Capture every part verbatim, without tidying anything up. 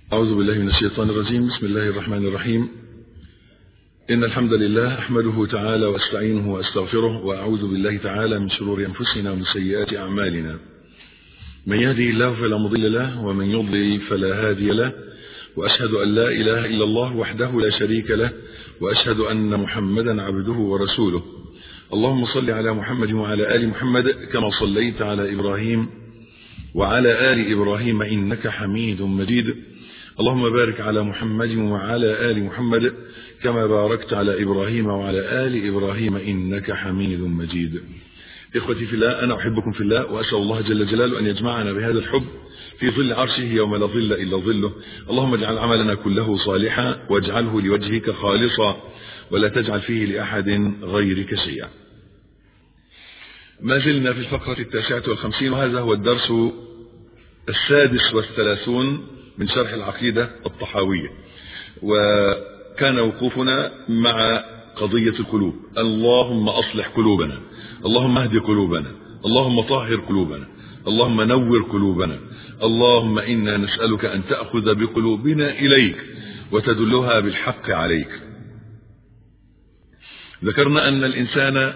أعوذ بالله من الشيطان الرجيم. بسم الله الرحمن الرحيم. إن الحمد لله أحمده تعالى واستعينه واستغفره، وأعوذ بالله تعالى من شرور أنفسنا ومن سيئات أعمالنا. من يهدي الله فلا مضل له، ومن يضلل فلا هادي له، وأشهد أن لا إله إلا الله وحده لا شريك له، وأشهد أن محمدا عبده ورسوله. اللهم صل على محمد وعلى آل محمد كما صليت على إبراهيم وعلى آل إبراهيم إنك حميد مجيد. اللهم بارك على محمد وعلى آل محمد كما باركت على إبراهيم وعلى آل إبراهيم إنك حميد مجيد. إخوتي في الله، أنا أحبكم في الله، وأسأل الله جل جلاله أن يجمعنا بهذا الحب في ظل عرشه يوم لا ظل إلا ظله. اللهم اجعل عملنا كله صالحا، واجعله لوجهك خالصا، ولا تجعل فيه لأحد غيرك شيئا. ما زلنا في الفقرة التاسعة والخمسين، وهذا هو الدرس السادس والثلاثون من شرح العقيدة الطحاوية، وكان وقوفنا مع قضية القلوب. اللهم أصلح قلوبنا، اللهم اهد قلوبنا، اللهم طهر قلوبنا، اللهم نور قلوبنا، اللهم إنا نسألك أن تأخذ بقلوبنا إليك وتدلها بالحق عليك. ذكرنا أن الإنسان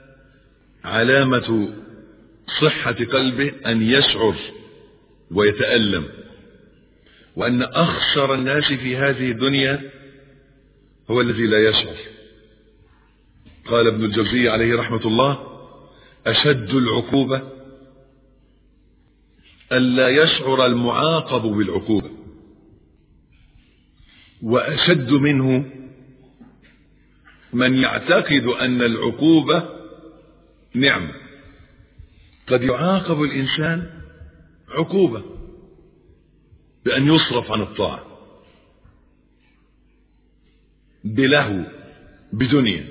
علامة صحة قلبه أن يشعر ويتألم، وأن أخسر الناس في هذه الدنيا هو الذي لا يشعر. قال ابن الجوزي عليه رحمة الله: أشد العقوبة ألا يشعر المعاقب بالعقوبة، وأشد منه من يعتقد أن العقوبة نعمة. قد يعاقب الإنسان عقوبة بأن يصرف عن الطاعة، بلهو، بدنيا،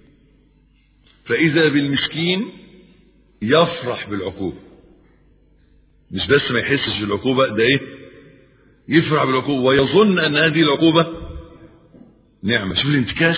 فإذا بالمسكين يفرح بالعقوبة، مش بس ما يحسش بالعقوبة، ده ايه، يفرح بالعقوبة ويظن أن هذه العقوبة نعمة. شوف الانتكاس.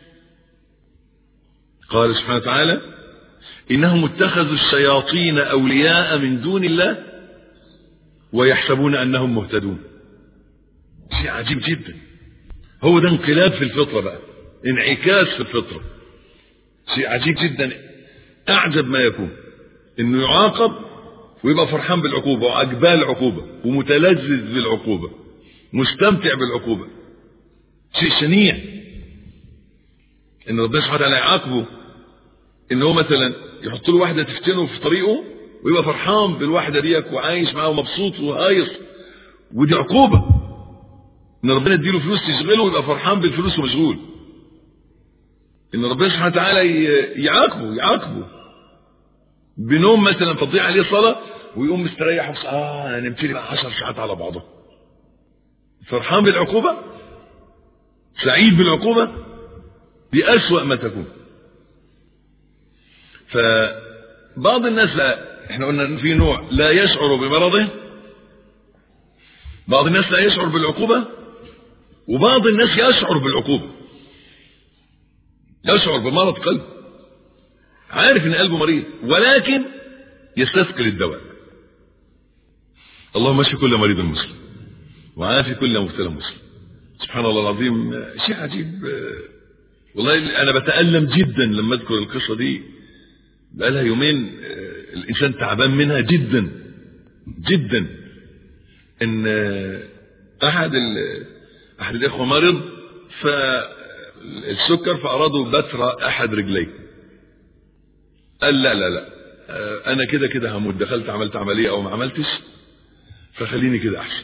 قال سبحانه وتعالى: إنهم اتخذوا الشياطين أولياء من دون الله ويحسبون أنهم مهتدون. شيء عجيب جدا. هو ده انقلاب في الفطرة بقى، انعكاس في الفطرة. شيء عجيب جدا، أعجب ما يكون إنه يعاقب ويبقى فرحان بالعقوبة وعجباه العقوبة ومتلذذ بالعقوبة، مستمتع بالعقوبة. شيء شنيع إن ربنا سبحانه وتعالى يعاقبه، إن هو مثلا يحط له واحدة تفتنه في طريقه ويبقى فرحان بالواحدة ديك وعايش معاه ومبسوط وهايص، ودي عقوبة. إن ربنا يديله فلوس تشغله ويبقى فرحان بالفلوس ومشغول. إن ربنا سبحانه وتعالى يعاقبه يعاقبه بنوم مثلا تضيع عليه صلاة ويقوم مستريح وص... اه انا نمت لي بقى عشر ساعات على بعضه. فرحان بالعقوبة، سعيد بالعقوبة، دي أسوأ ما تكون. فبعض الناس، لا، احنا قلنا ان في نوع لا يشعر بمرضه، بعض الناس لا يشعر بالعقوبة، وبعض الناس يشعر بالعقوبة، يشعر بمرض قلب، عارف ان قلبه مريض ولكن يستثقل الدواء. اللهم اشف كل مريض مسلم وعافي كل مبتلى مسلم. سبحان الله العظيم، شيء عجيب والله. انا بتألم جدا لما اذكر القصة دي، بقالها يومين الانسان تعبان منها جدا جدا. ان احد احد الاخوه مرض فالسكر، فارادوا بتر احد رجليه. قال لا لا لا انا كده كده هموت، دخلت عملت عمليه او ما عملتش، فخليني كده احسن.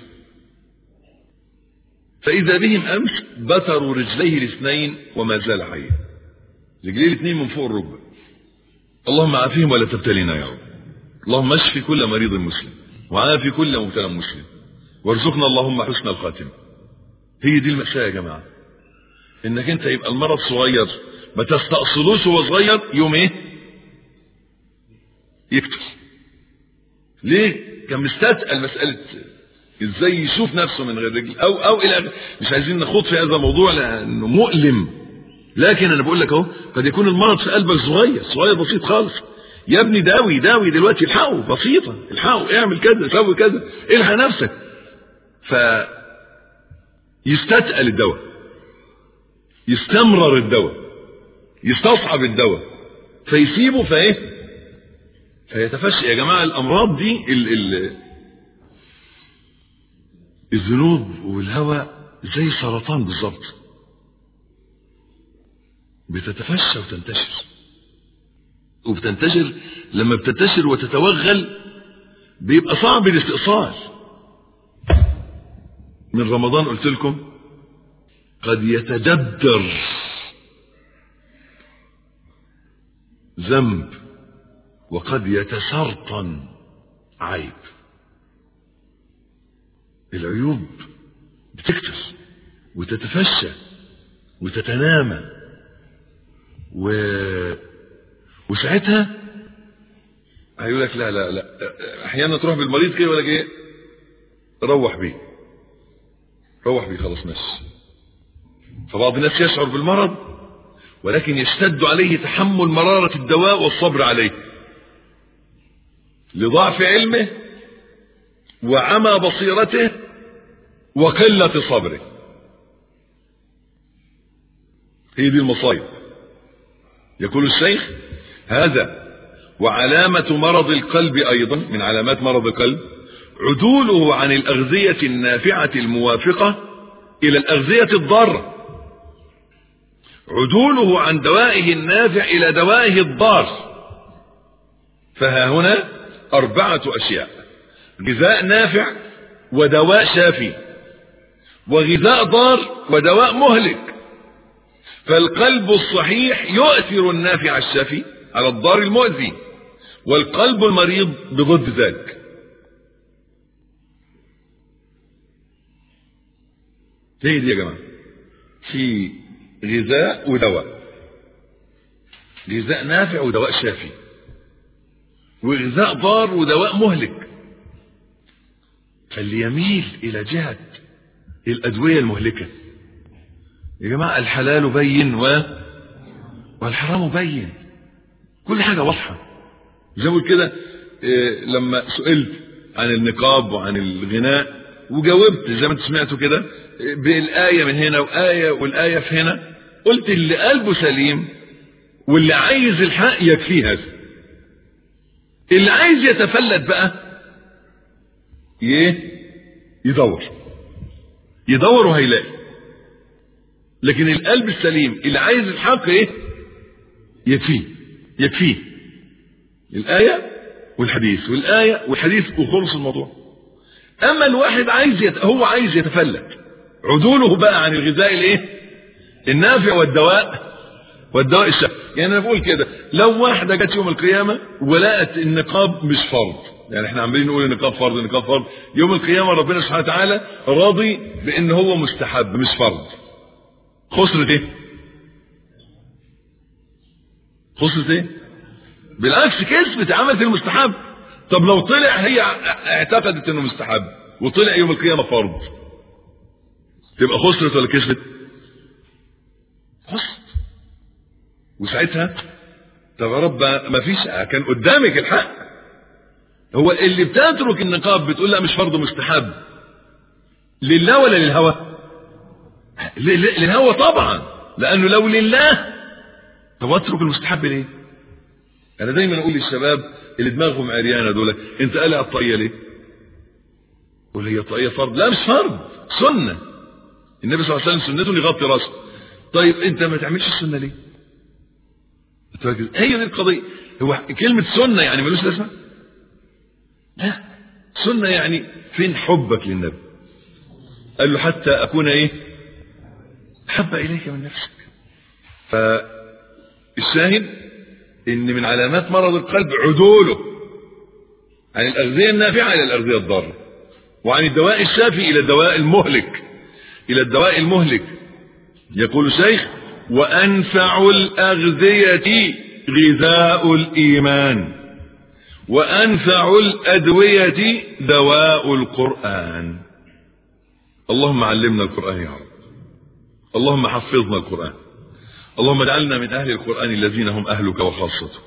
فاذا بهم امس بتروا رجليه الاثنين وما زال حيا، رجليه الاثنين من فوق الركبه. اللهم عافيهم ولا تبتلينا يا رب. اللهم اشفي كل مريض مسلم وعافي كل مبتلى مسلم، وارزقنا اللهم حسن الخاتمه. هي دي المأساة يا جماعه، انك انت يبقى المرض صغير ما تستأصلوش وهو صغير، يوم ايه يكتر. ليه؟ كان مستثقل مسألة ازاي يشوف نفسه من غير رجل او او الى، مش عايزين نخوض في هذا الموضوع لانه مؤلم، لكن انا بقول لك اهو قد يكون المرض في قلبك صغير صغير بسيط خالص. يا ابني داوي داوي دلوقتي، الحقه بسيطه، الحقه اعمل كذا سوي كذا، الحق نفسك. ف يستثقل الدواء، يستمرر الدواء، يستصعب الدواء، فيسيبه فايه فيتفشى. يا جماعة الأمراض دي ال ال الذنوب والهوى زي سرطان بالظبط، بتتفشى وتنتشر وبتنتشر. لما بتنتشر وتتوغل بيبقى صعب الاستئصال. من رمضان قلت لكم قد يتجدر ذنب وقد يتسرطن عيب. العيوب بتكتر وتتفشى وتتنامى و... وساعتها هيقول لك لا لا لا. احيانا تروح بالمريض كده يقول لك ايه، روح بيه روح بيه خلاص ماشي. فبعض الناس يشعر بالمرض ولكن يشتد عليه تحمل مرارة الدواء والصبر عليه لضعف علمه وعمى بصيرته وقلة صبره. هي دي المصايب. يقول الشيخ هذا وعلامة مرض القلب أيضا، من علامات مرض القلب عدوله عن الأغذية النافعة الموافقة إلى الأغذية الضارة، عدوله عن دوائه النافع إلى دوائه الضار. فها هنا أربعة أشياء: غذاء نافع ودواء شافي، وغذاء ضار ودواء مهلك. فالقلب الصحيح يؤثر النافع الشافي على الضار المؤذي، والقلب المريض بضد ذلك. هي دي يا جماعة، في غذاء ودواء، غذاء نافع ودواء شافي، وغذاء ضار ودواء مهلك. فاللي يميل إلى جهة الأدوية المهلكة يا جماعة، الحلال بين و... والحرام بين، كل حاجة واضحة. زي ما كده إيه لما سئلت عن النقاب وعن الغناء وجاوبت زي ما انت سمعتوا كده بالآية من هنا وآية والآية في هنا، قلت اللي قلبه سليم واللي عايز الحق يكفيه هذا. اللي عايز يتفلت بقى ايه يدور يدور وهيلاقي. لكن القلب السليم اللي عايز الحق ايه يكفيه يكفيه الآية والحديث والآية والحديث وخلص الموضوع. اما الواحد عايز يت... هو عايز يتفلت، عدوله بقى عن الغذاء الايه النافع والدواء والدواء الشافي. يعني انا بقول كده، لو واحده جت يوم القيامه ولقت النقاب مش فرض، يعني احنا عمالين نقول النقاب فرض النقاب فرض، يوم القيامه ربنا سبحانه وتعالى راضي بان هو مستحب مش فرض، خسرت ايه؟ خسرت ايه؟ بالعكس كسبت، عملت المستحب. طب لو طلع هي اعتقدت انه مستحب وطلع يوم القيامه فرض، تبقى خسرت ولا كسبت؟ خسرت. وساعتها طب يا رب ما فيش، كان قدامك الحق. هو اللي بتترك النقاب بتقول لا مش فرض مستحب، لله ولا للهوى؟ للهوى طبعا، لانه لو لله طب اترك المستحب ليه؟ انا دايما اقول للشباب اللي دماغهم عريانه دول، انت قلع الطاقيه ليه؟ قول هي الطاقيه فرض؟ لا مش فرض، سنه. النبي صلى الله عليه وسلم سنته يغطي راسه. طيب انت ما تعملش السنه ليه؟ هي دي القضيه. هو كلمه سنه يعني ملوش لازمه؟ لا، سنه يعني فين حبك للنبي؟ قال له حتى اكون ايه حب اليك من نفسك. فالشاهد ان من علامات مرض القلب عدوله عن الاغذيه النافعه الى الاغذيه الضاره، وعن الدواء الشافي الى الدواء المهلك الى الدواء المهلك. يقول الشيخ وانفع الاغذيه غذاء الايمان، وانفع الادويه دواء القران. اللهم علمنا القران يا رب، اللهم حفظنا القران، اللهم اجعلنا من اهل القران الذين هم اهلك وخاصتك.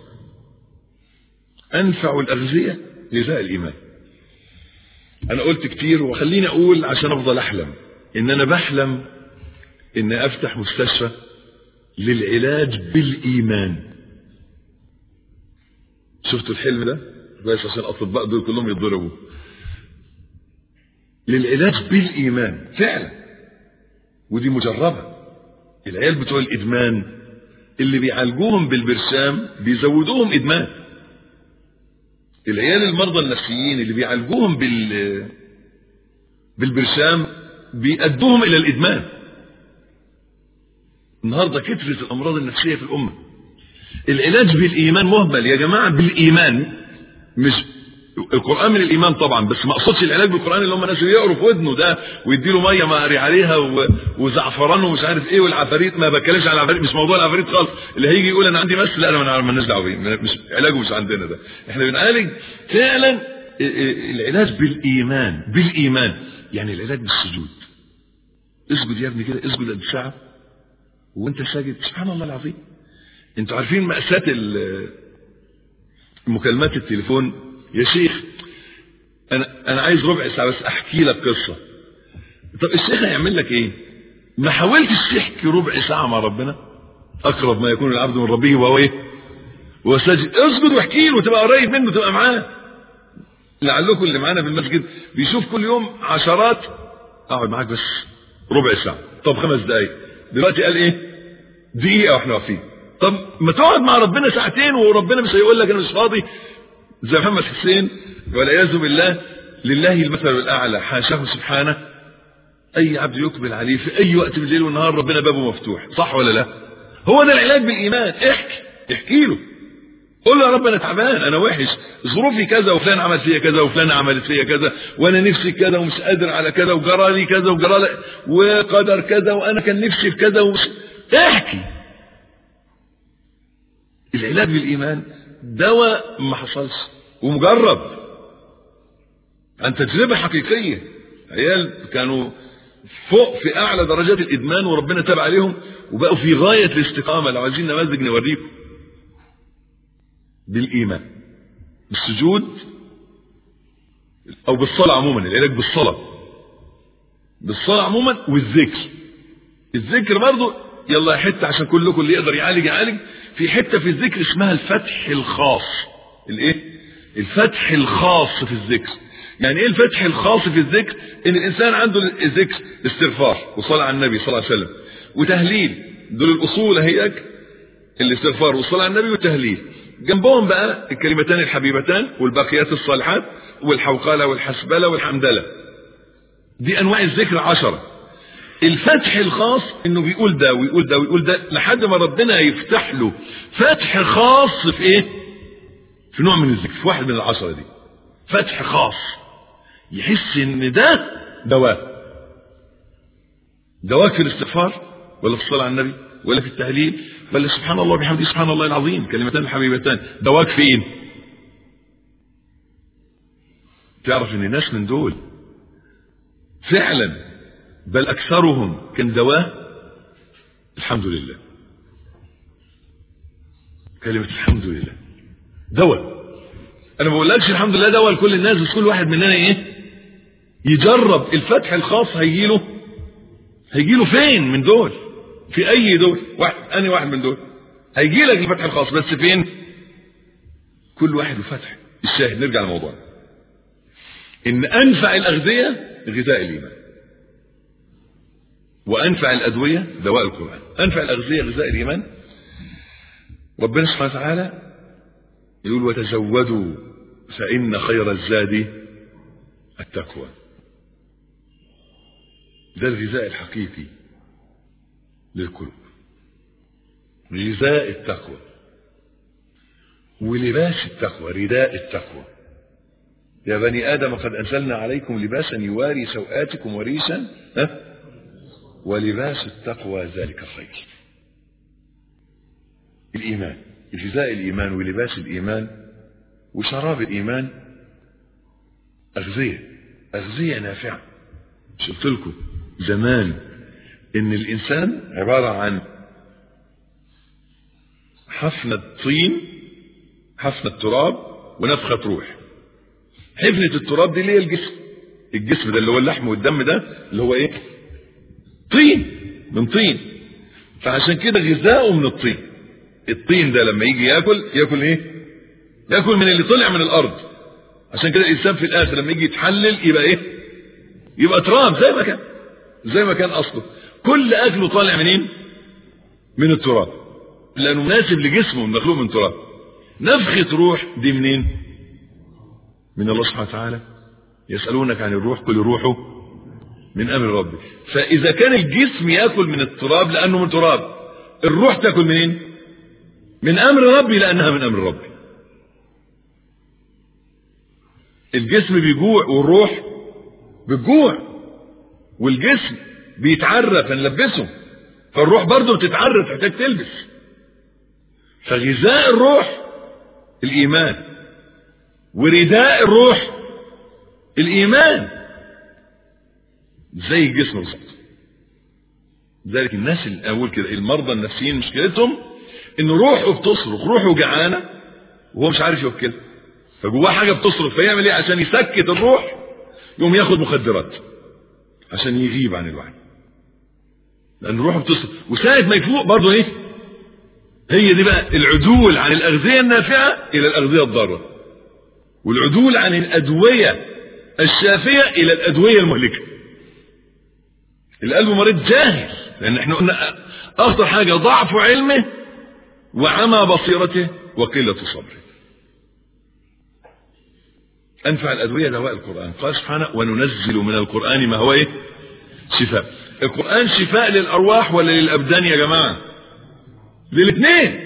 انفع الاغذيه غذاء الايمان. انا قلت كتير وخليني اقول عشان افضل احلم، ان انا بحلم ان افتح مستشفى للعلاج بالايمان. شفتوا الحلم ده؟ بس عشان الاطباء دول كلهم يتضربوا. للعلاج بالايمان فعلا، ودي مجربه. العيال بتوع الادمان اللي بيعالجوهم بالبرشام بيزودوهم ادمان. العيال المرضى النفسيين اللي بيعالجوهم بال بالبرشام بيأدوهم الى الادمان. النهارده كثرة الامراض النفسيه في الامه. العلاج بالايمان مهمل يا جماعه. بالايمان، مش القران من الايمان طبعا، بس ما اقصدش العلاج بالقران اللي هم الناس اللي يقروا في ودنه ده ويديله ميه مقري عليها وزعفران ومش عارف ايه والعفاريت. ما بتكلمش على العفاريت، مش موضوع العفاريت خالص. اللي هيجي يقول انا عندي مس، لا انا مالناش دعوه بيه، مش علاجه مش عندنا ده. احنا بنعالج فعلا العلاج بالايمان. بالايمان يعني العلاج بالسجود. اسجد يا ابني كده، اسجد قد ساعه وانت ساجد. سبحان الله العظيم. انتوا عارفين مأساة المكالمات التليفون؟ يا شيخ انا انا عايز ربع ساعه بس احكي لك قصه. طب الشيخ هيعمل لك ايه؟ ما حاولتش تحكي ربع ساعه مع ربنا؟ اقرب ما يكون العبد من ربه وهو ايه؟ وهو ساجد. اسجد واحكي له، تبقى قريب منه، تبقى معاه. لعلكم اللي معانا في المسجد بيشوف كل يوم عشرات. اقعد معاك بس ربع ساعه. طب خمس دقايق. دلوقتي قال ايه؟ دقيقه واحنا واقفين. طب ما تقعد مع ربنا ساعتين وربنا مش هيقول لك انا مش فاضي زي محمد حسين والعياذ بالله. لله المثل الاعلى، حاشاه سبحانه. اي عبد يقبل عليه في اي وقت بالليل والنهار ربنا بابه مفتوح، صح ولا لا؟ هو ده العلاج بالايمان. احكي احكي له، قول له يا رب انا تعبان، انا وحش، ظروفي كذا وفلان عمل فيا كذا وفلان عملت فيا كذا وانا نفسي كذا ومش قادر على كذا وجرى لي كذا وجرى لي وقدر كذا وانا كان نفسي في كذا ومش. احكي. العلاج بالايمان دواء ما حصلش ومجرب عن تجربه حقيقيه. عيال كانوا فوق في اعلى درجات الادمان وربنا تاب عليهم وبقوا في غايه الاستقامه. لو عايزين نماذج نوريكم. بالايمان، بالسجود او بالصلاه عموما. العلاج بالصلاه، بالصلاه عموما والذكر. الذكر برضه يلا حته عشان كلكم اللي يقدر يعالج يعالج. في حته في الذكر اسمها الفتح الخاص. الايه؟ الفتح الخاص في الذكر. يعني ايه الفتح الخاص في الذكر؟ ان الانسان عنده الذكر استغفار وصلاه على النبي صلى الله عليه وسلم وتهليل. دول الاصول اهيك، الاستغفار والصلاه على النبي والتهليل. جنبهم بقى الكلمتان الحبيبتان والباقيات الصالحات والحوقله والحسبله والحمدله. دي انواع الذكر عشرة. الفتح الخاص انه بيقول ده ويقول ده ويقول ده لحد ما ربنا يفتح له فتح خاص في ايه؟ في نوع من الذكر، في واحد من العشرة دي. فتح خاص يحس ان ده دواء. دواء في الاستغفار ولا في الصلاة على النبي ولا في التهليل ولا سبحان الله وبحمده سبحان الله العظيم كلمتان الحبيبتان. دواء فين؟ تعرف ان الناس من دول فعلا بل اكثرهم كان دواء الحمد لله. كلمة الحمد لله دواء. انا ما بقولكش الحمد لله دواء لكل الناس، بس كل واحد مننا ايه؟ يجرب الفتح الخاص. هيجيله هيجيله فين من دول؟ في اي دول؟ واحد اني واحد من دول هيجي لك الفتح الخاص، بس فين؟ كل واحد وفتح. الشاهد نرجع لموضوعنا، ان انفع الاغذية غذاء الايمان، وانفع الادوية دواء القرآن. انفع الاغذية غذاء الايمان. ربنا سبحانه وتعالى يقول وتزودوا فإن خير الزاد التقوى. ده الغذاء الحقيقي للقلوب، غذاء التقوى ولباس التقوى، رداء التقوى. يا بني آدم قد أنزلنا عليكم لباسا يواري سوآتكم وريشا ها ولباس التقوى ذلك خير. الإيمان، غذاء الإيمان ولباس الإيمان وشراب الإيمان أغذية، أغذية نافعة. مش قلت لكم زمان إن الإنسان عبارة عن حفنة طين، حفنة تراب ونفخة روح. حفنة التراب دي اللي هي الجسم، الجسم ده اللي هو اللحم والدم ده اللي هو إيه؟ طين، من طين. فعشان كده غذاؤه من الطين. الطين ده لما يجي ياكل ياكل ايه؟ ياكل من اللي طلع من الارض. عشان كده الانسان في الاخر لما يجي يتحلل يبقى ايه؟ يبقى تراب زي ما كان، زي ما كان اصله. كل اكله طالع منين؟ من التراب، لانه مناسب لجسمه، مخلوق من تراب. نفخة روح دي منين؟ من الله سبحانه وتعالى. يسألونك عن الروح قل روحه من امر ربي. فاذا كان الجسم ياكل من التراب لانه من تراب، الروح تاكل منين؟ من امر ربي لانها من امر ربي. الجسم بيجوع والروح بتجوع، والجسم بيتعرى فنلبسه، فالروح برضه بتتعرى تحتاج تلبس. فغذاء الروح الايمان، ورداء الروح الايمان، زي الجسم بالظبط. لذلك الناس الاول كده المرضى النفسيين مشكلتهم ان روحه بتصرخ، روحه جعانه وهو مش عارف يوكلها، فجواه حاجه بتصرخ، فيعمل ايه عشان يسكت الروح؟ يقوم ياخد مخدرات عشان يغيب عن الوعي، لان روحه بتصرخ. وساعه ما يفوق برضه ايه؟ هي دي بقى العدول عن الاغذيه النافعه الى الاغذيه الضاره، والعدول عن الادويه الشافيه الى الادويه المهلكه. القلب مريض جاهل، لان احنا قلنا اخطر حاجه ضعف علمه وعمى بصيرته وقله صبره. انفع الادويه دواء القران. قال سبحانه وننزل من القران ما هو ايه؟ شفاء. القران شفاء للارواح ولا للابدان يا جماعه؟ للاثنين،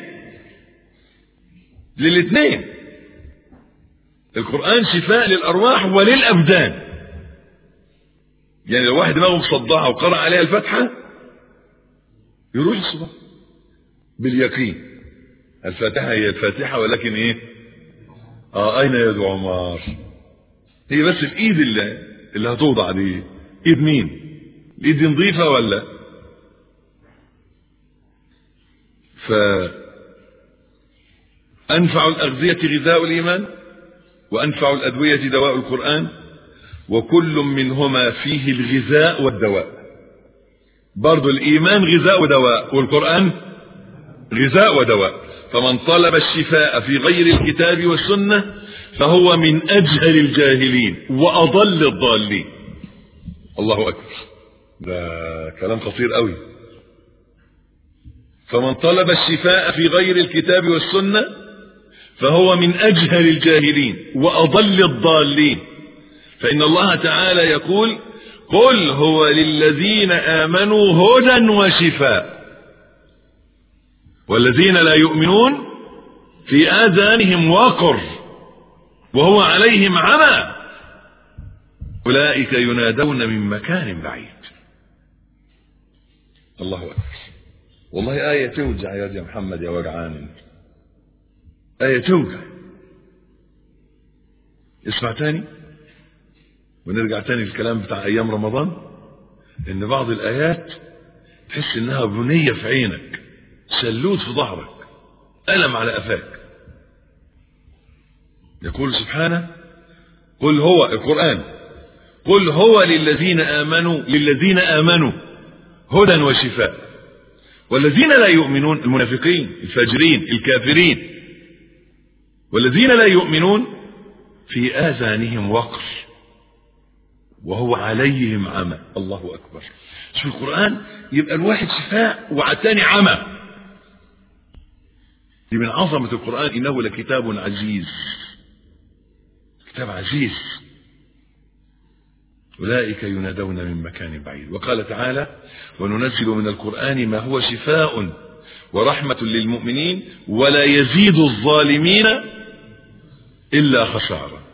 للاثنين. القران شفاء للارواح وللابدان. يعني لو واحد دماغه مصدعه وقرأ عليها الفاتحه يروح الصبح باليقين. الفاتحه هي الفاتحه، ولكن ايه؟ اه اين يد عمر؟ هي بس الايد اللي اللي هتوضع دي ايد مين؟ الايد دي نظيفه ولا؟ فانفع الاغذيه غذاء الايمان، وانفع الادويه دواء القران، وكل منهما فيه الغذاء والدواء. برضو الايمان غذاء ودواء، والقران غذاء ودواء. فمن طلب الشفاء في غير الكتاب والسنه فهو من اجهل الجاهلين واضل الضالين. الله اكبر، ده كلام خطير قوي. فمن طلب الشفاء في غير الكتاب والسنه فهو من اجهل الجاهلين واضل الضالين. فإن الله تعالى يقول قل هو للذين آمنوا هدى وشفاء، والذين لا يؤمنون في آذانهم وقر وهو عليهم عمى أولئك ينادون من مكان بعيد. الله أكبر. والله آية توجع يا محمد يا وجعان، آية توجع. اسمع تاني ونرجع تاني للكلام بتاع ايام رمضان. ان بعض الايات تحس انها بنية في عينك، شلوت في ظهرك، ألم على قفاك. يقول سبحانه قل هو القرآن قل هو للذين آمنوا للذين آمنوا هدى وشفاء، والذين لا يؤمنون المنافقين الفاجرين الكافرين، والذين لا يؤمنون في آذانهم وقر وهو عليهم عمى. الله أكبر. في القرآن يبقى الواحد شفاء وعتاني عمى. دي من عظمة القرآن. إنه لكتاب عزيز، كتاب عزيز. أولئك ينادون من مكان بعيد. وقال تعالى وننزل من القرآن ما هو شفاء ورحمة للمؤمنين ولا يزيد الظالمين إلا خسارة.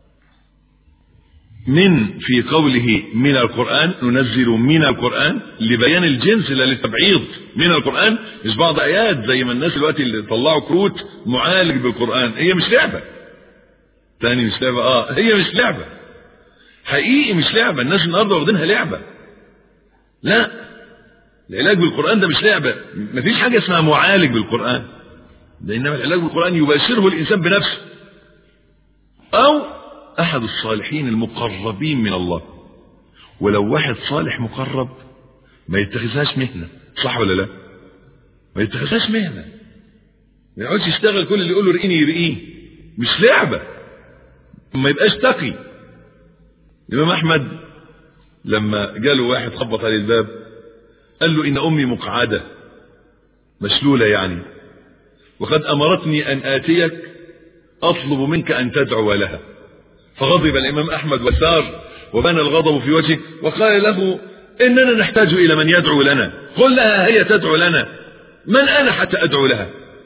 من في قوله من القرآن ننزل من القرآن لبيان الجنس لا للتبعيض. من القرآن مش بعض آيات زي ما الناس دلوقتي اللي طلعوا كروت معالج بالقرآن. هي مش لعبة تاني، مش لعبة. اه هي مش لعبة حقيقي، مش لعبة. الناس النهارده واخدينها لعبة. لا، العلاج بالقرآن ده مش لعبة. مفيش حاجة اسمها معالج بالقرآن ده، انما العلاج بالقرآن يباشره الانسان بنفسه او احد الصالحين المقربين من الله. ولو واحد صالح مقرب ما يتخذهاش مهنة، صح ولا لا؟ ما يتخذهاش مهنة، ما يقعدش يشتغل كل اللي يقوله رقيني يرقيه، مش لعبة، ما يبقاش تقي. الإمام أحمد لما جاله واحد خبط على الباب قال له إن أمي مقعدة مشلولة يعني، وقد أمرتني أن آتيك أطلب منك أن تدعو لها. فغضب الإمام أحمد وسار وبان الغضب في وجهه وقال له إننا نحتاج إلى من يدعو لنا، قل لها هي تدعو لنا، من أنا حتى أدعو لها؟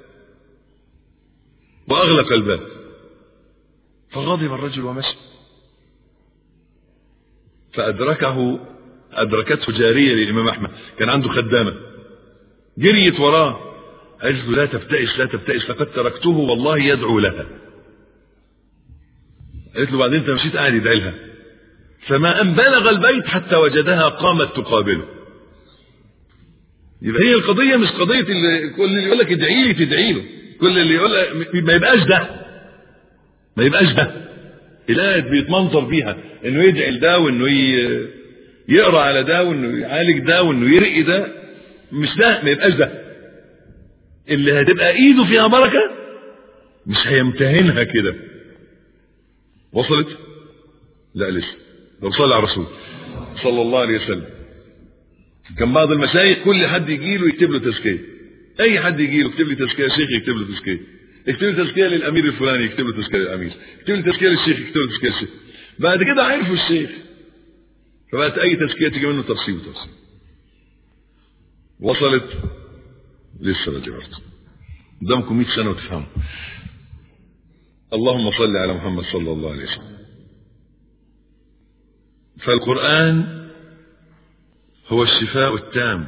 وأغلق الباب. فغضب الرجل ومشى. فأدركه أدركته جارية للإمام أحمد، كان عنده خدامة، جريت وراه قالت له لا تبتئس لا تبتئس لقد تركته والله يدعو لها. قالت له بعدين انت مشيت قاعد يدعي لها. فما أن بلغ البيت حتى وجدها قامت تقابله. يبقى هي القضية مش قضية اللي كل اللي يقول لك ادعي لي تدعي له، كل اللي يقول لك ما يبقاش ده، ما يبقاش ده الآية بيتمنظر بيها انه يدعي لده وانه يقرأ على ده وانه يعالج ده وانه يرقي ده، مش ده، ما يبقاش ده. اللي هتبقى ايده فيها بركة مش هيمتهنها كده. وصلت؟ لا لسه. لو صلى على الرسول صلى الله عليه وسلم، كان بعض المشايخ كل حد يجي له يكتب له تزكية، اي حد يجي له يكتب لي تزكية، شيخ يكتب له تزكية، يكتب لي تزكية للامير الفلاني يكتب له تزكية للامير، يكتب لي تزكية للشيخ يكتب له تزكية للشيخ. بعد كده عرفوا الشيخ، فبقت اي تزكية تيجي منه تفصيل وتفصيل. وصلت؟ لسه بدري برضه، قدامكم مئة سنة وتفهموا. اللهم صل على محمد صلى الله عليه وسلم. فالقرآن هو الشفاء التام.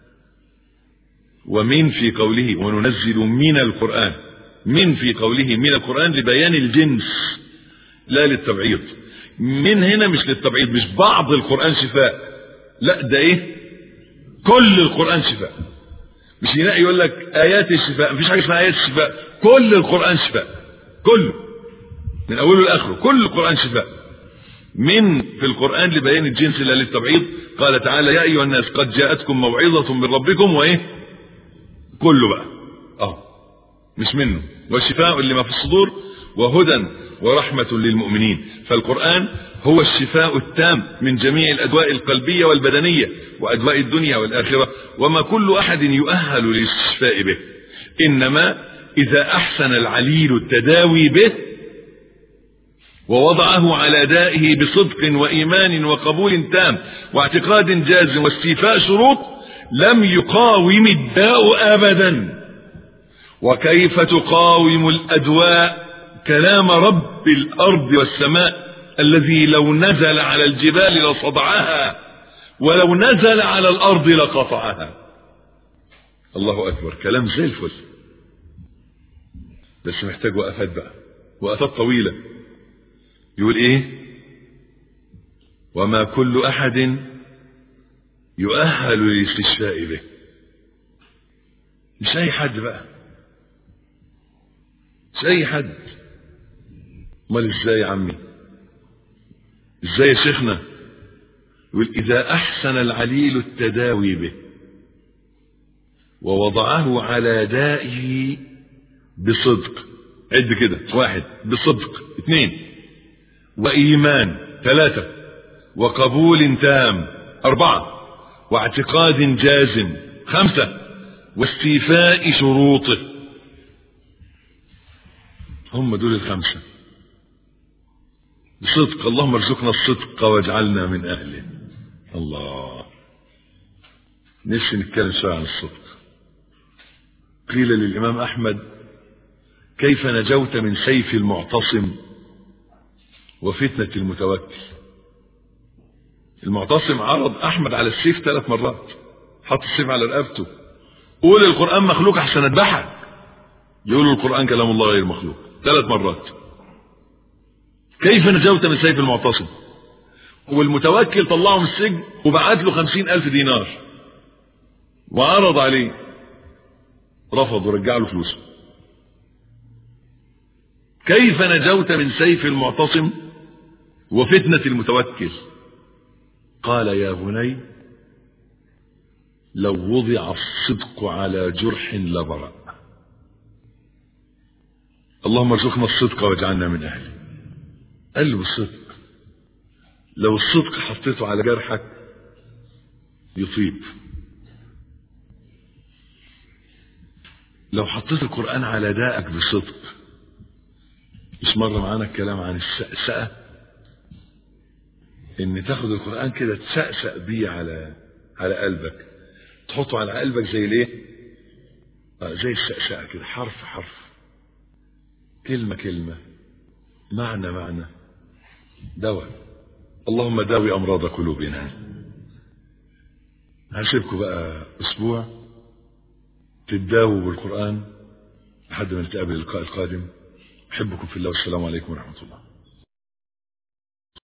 ومن في قوله وننزل من القرآن، من في قوله من القرآن لبيان الجنس لا للتبعيض. من هنا مش للتبعيض، مش بعض القرآن شفاء، لا ده ايه، كل القرآن شفاء. مش يلاقي يقول لك آيات الشفاء، مفيش حاجة اسمها آيات الشفاء، كل القرآن شفاء، كله من أوله لآخره، كل القرآن شفاء. من في القرآن لبيان الجنس لا للتبعيض. قال تعالى يا أيها الناس قد جاءتكم موعظة من ربكم وإيه، كله بقى اه مش منه، والشفاء لما في الصدور وهدى ورحمة للمؤمنين. فالقرآن هو الشفاء التام من جميع الأدواء القلبية والبدنية وأدواء الدنيا والآخرة، وما كل أحد يؤهل للاستشفاء به، إنما إذا أحسن العليل التداوي به ووضعه على دائه بصدق وإيمان وقبول تام واعتقاد جازم واستيفاء شروط لم يقاوم الداء أبدا. وكيف تقاوم الأدواء كلام رب الأرض والسماء الذي لو نزل على الجبال لصدعها ولو نزل على الأرض لقطعها. الله أكبر، كلام زي الفل، بس محتاج وقفات بقى، وقفات طويلة. يقول ايه؟ وما كل أحد يؤهل للاستشفاء به. مش أي حد بقى، مش أي حد. امال ازاي يا عمي؟ ازاي يا شيخنا؟ يقول إذا أحسن العليل التداوي به ووضعه على دائه بصدق. عد كده، واحد بصدق، اثنين وإيمان، ثلاثة وقبول تام، أربعة واعتقاد جازم، خمسة واستيفاء شروطه. هم دول الخمسة. بصدق، اللهم ارزقنا الصدق واجعلنا من أهله. الله، نفسي نتكلم شوية عن الصدق. قيل للإمام أحمد كيف نجوت من سيف المعتصم وفتنة المتوكل؟ المعتصم عرض أحمد على السيف ثلاث مرات، حط السيف على رقبته، قول القرآن مخلوق أحسن أذبحك، يقول القرآن كلام الله غير مخلوق ثلاث مرات. كيف نجوت من سيف المعتصم؟ والمتوكل طلعه من السجن وبعت له خمسين ألف دينار وعرض عليه، رفض ورجع له فلوسه. كيف نجوت من سيف المعتصم وفتنة المتوكل؟ قال يا بني لو وضع الصدق على جرح لبرأ. اللهم ارزقنا الصدق واجعلنا من أهله. قلب الصدق، لو الصدق حطيته على جرحك يطيب. لو حطيت القرآن على داءك بصدق. مش مرة معانا الكلام عن السأسأة، ان تاخد القرآن كده تسأسأ بيه على على قلبك، تحطه على قلبك زي ليه آه زي السأسأة كده، حرف حرف، كلمة كلمة، معنى معنى، دواء. اللهم داوي أمراض قلوبنا. هسيبكم بقى أسبوع تتداووا بالقرآن لحد ما نتقابل اللقاء القادم. أحبكم في الله والسلام عليكم ورحمة الله.